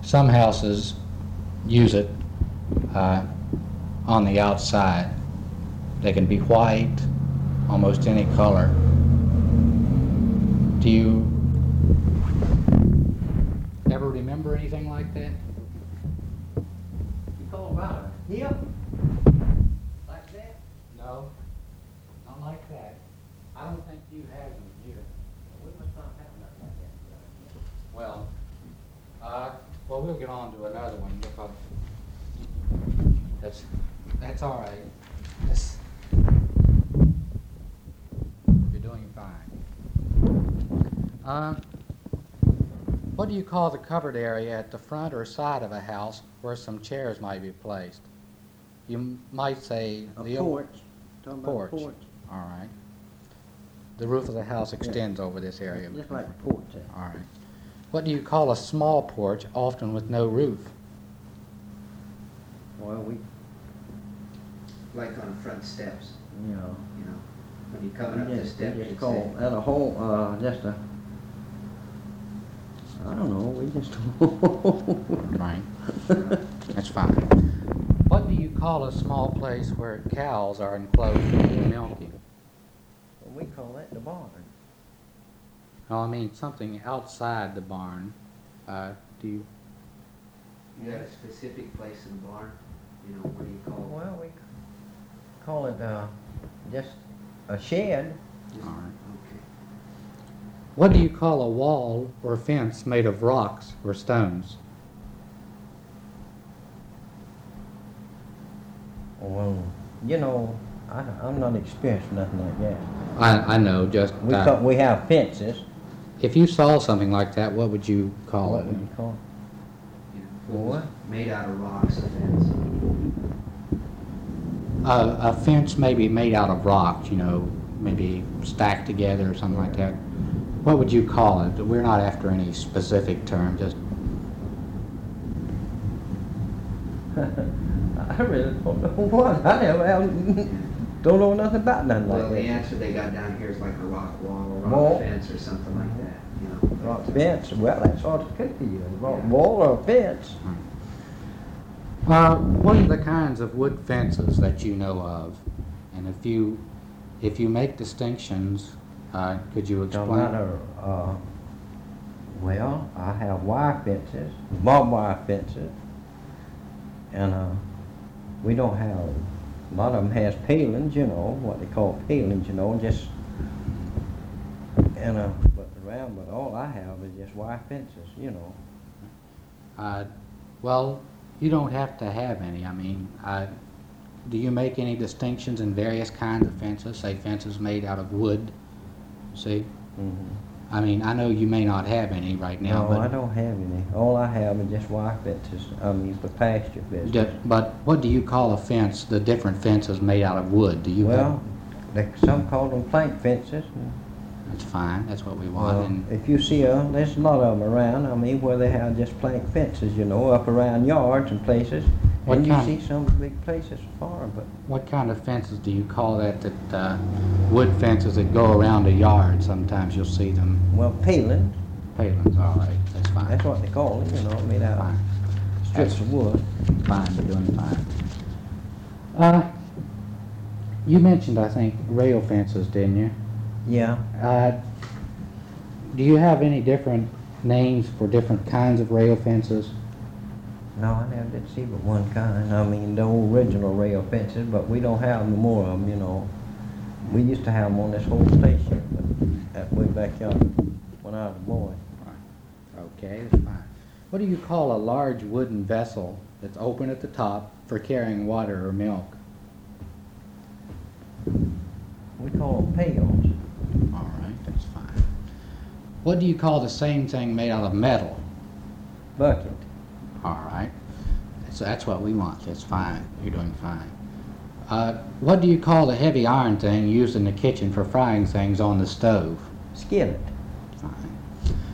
some houses use it on the outside. They can be white, almost any color. Do you ever remember anything like that? You call about a hip? Like that? No, not like that. I don't think you have them here. We must not have nothing like that. Well, we'll get on to another one because that's all right. You're doing fine. What do you call the covered area at the front or side of a house where some chairs might be placed? You might say A the porch. Talking about porch. a porch. All right. The roof of the house extends over this area. Just like a porch. All right. What do you call a small porch, often with no roof? Well, we, Like on front steps, you know, when you're coming up the step, we you'd just say, call that a whole, just a, I don't know, we just. Right. That's fine. What do you call a small place where cows are enclosed for milking? We call that the barn. No, I mean something outside the barn. Do you? you got a specific place in the barn, what do you call it? Well, we call it, just a shed. All right. Okay. What do you call a wall or fence made of rocks or stones? Well, I'm not experienced in nothing like that. I know, just We have fences. if you saw something like that, what would you call What it? would you call it? If it was What? made out of rocks, a fence. A fence maybe made out of rocks, maybe stacked together or something like that. What would you call it? We're not after any specific term, just I really don't know what. I don't know nothing about nothing Well, like the that. answer they got down here is like a rock wall, or Wall. rock fence, or something like that, Rock fence, well, that's all it could be, a rock Yeah. wall or a fence. what are the kinds of wood fences that you know of? And if you make distinctions, could you Talking explain? about well, I have wire fences, barbed wire fences, and we don't have, a lot of them has palings, what they call palings, just, and but around, but all I have is just wire fences, Well, you don't have to have any. I mean, do you make any distinctions in various kinds of fences, say fences made out of wood? See? Mm-hmm. I mean, I know you may not have any right now, No, but I don't have any. All I have is just wire fences, for pasture business. but what do you call a fence, the different fences made out of wood? Do you Well, some call them plank fences. That's fine, that's what we want. Well, And if you see, there's a lot of them around, where they have just plank fences, up around yards and places. What And you kind? see some big places far, but what kind of fences do you call that, wood fences that go around a yard? Sometimes you'll see them, well, palings, palings, all right, that's fine. that's what they call it, made out Fine. of strips of wood. Fine, you're doing fine. You mentioned, I think, rail fences, didn't you? Yeah, Do you have any different names for different kinds of rail fences? no, I never did see but one kind. The original rail fences, but we don't have no more of them, We used to have them on this whole place here, but that way back yonder, when I was a boy. Okay, that's fine. What do you call a large wooden vessel that's open at the top for carrying water or milk? We call them pails. All right, that's fine. What do you call the same thing made out of metal? Bucket. All right. So that's what we want. That's fine. You're doing fine. What do you call the heavy iron thing used in the kitchen for frying things on the stove? Skillet.